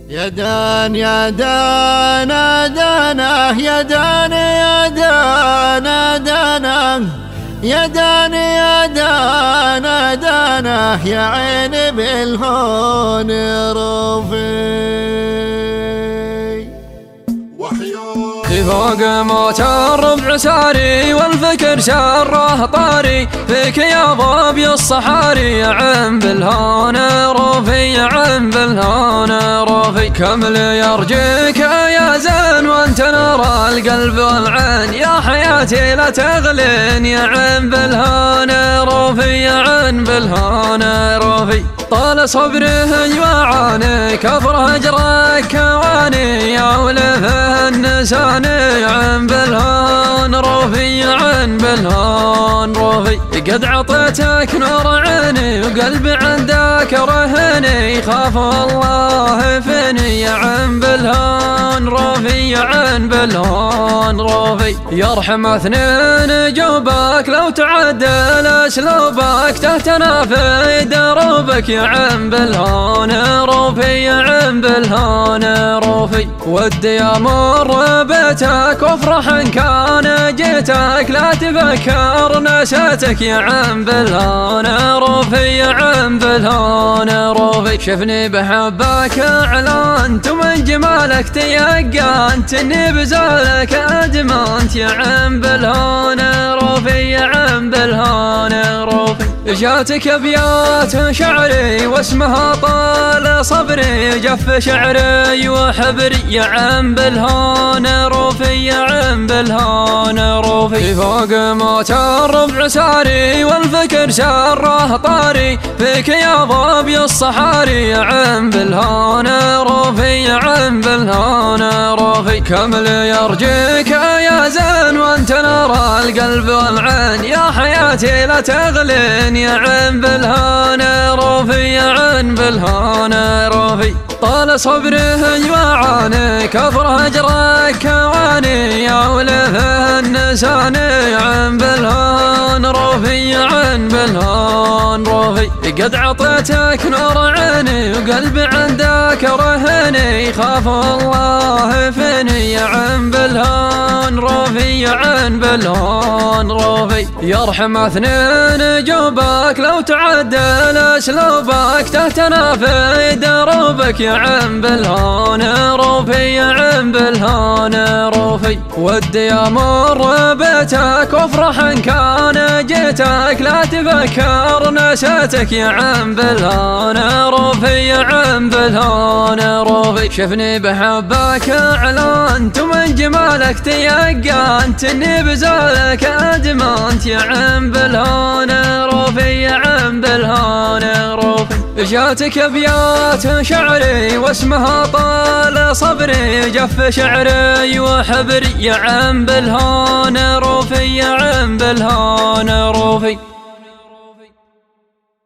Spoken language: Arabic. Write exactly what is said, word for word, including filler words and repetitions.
يا دان يا دانا دانا يا دان يا دانا دانا يا دان يا دانا دانا يا عين بالهون رفي فوق موت الربع ساري والفكر شره طاري فيك يا ضبي الصحاري يا عم بالهون روفي يا عم بالهون روفي كمل يرجيك يا زين وانت نور القلب والعين يا حياتي لا تغلين يا عم بالهون روفي يا عم بالهون روفي طال صبره يوعاني كفر هجرك كواني يا ولفه النسان يا عم بالهون روفي يا عم بالهون روفي قد عطيتك نور عيني وقلبي عندك رهني خاف الله فيني يا عم بالهون روفي يا عم بالهون روفي يرحم اثنين جوبك لو تعدل اسلوبك تهتنا في دروبك يا عم بالهون روفي يا عم بالهون روفي ودي امر بيتك وافرح ان كان جيتك لا تفكر نسيتك يا عم بالهون روفي يا عم بالهون روفي شفني بحبك اعلنت ومن جمالك تيقنت اني بزولك ادمنت يا عم بالهون روفي يا عم بالهون روفي جاتك ابيات شعري واسمها طال صبري جف شعري وحبري يا عم بالهون روفي يا عم بالهون روفي فوق موت الربع ساري والفكر شره طاري فيك يا ضبي الصحاري يا عم بالهون روفي يا عم بالهون روفي كمل يرجيك يا زين وانت نور القلب والعين يا حياتي لا تغلين يا عم بالهون روفي يا عم بالهون روفي طال صبره يوعاني كفر هجرك كواني يا ولفه النسان يا عم بالهون روفي يا عم بالهون روفي قد عطيتك نور عيني وقلبي عندك رهني خاف الله فيني يا عم بالهون روفي يا عم بالهون روفي يرحم اثنين جوبك لو تعدل اسلوبك تهتنا في دروبك يا عم بالهون روفي يا عم بالهون روفي ودي امر بيتك وافرح ان كان جيتك لا تفكر نسيتك يا عم بالهون روفي يا عم بالهون روفي شفني بحبك اعلنت ومن جمالك تيقنت اني بزولك ادمنت يا عم بالهون روفي يا عم بالهون روفي جاتك ابيات شعري واسمها طال صبري جف شعري وحبري يا عم بالهون روفي يا عم بالهون روفي